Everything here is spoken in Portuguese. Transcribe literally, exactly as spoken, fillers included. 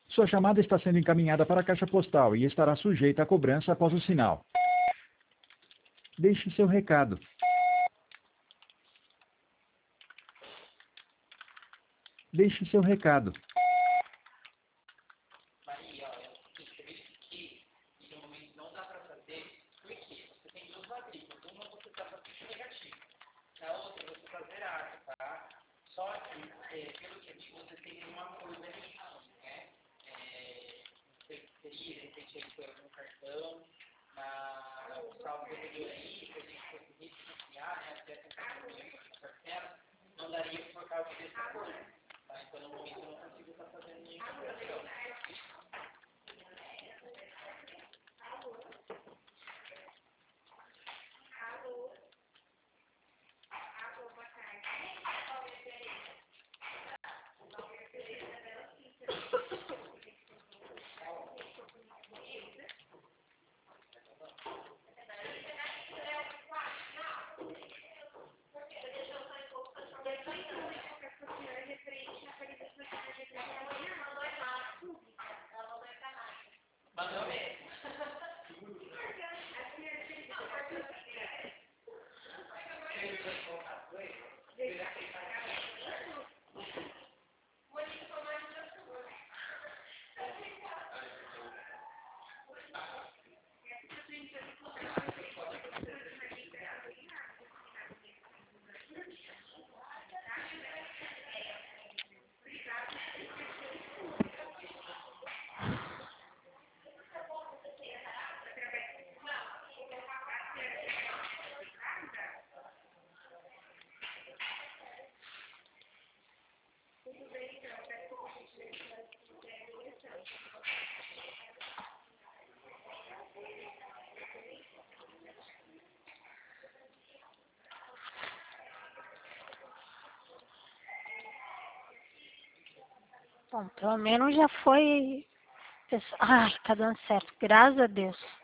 Sua chamada está sendo encaminhada para a caixa postal e estará sujeita a cobrança após o sinal. Deixe seu recado. Deixe seu recado. Maria, olha, é o seguinte, eu verifiquei e no momento não dá para fazer, porque você tem duas matrículas. Uma você está fazendo negativo, na outra você está zerado, tá? Só que, é, pelo que eu vi, você tem uma coisa ali, né? É, você teria, de repente, aí foi algum cartão, na o saldo anterior aí, se a gente conseguisse iniciar, né? Até tentar a parcela, não daria por causa desse acordo. Tá? Então, no momento, eu não consigo estar fazendo nenhuma operação. Mandou mesmo. Bom, pelo menos já foi... Ai, tá dando certo, graças a Deus.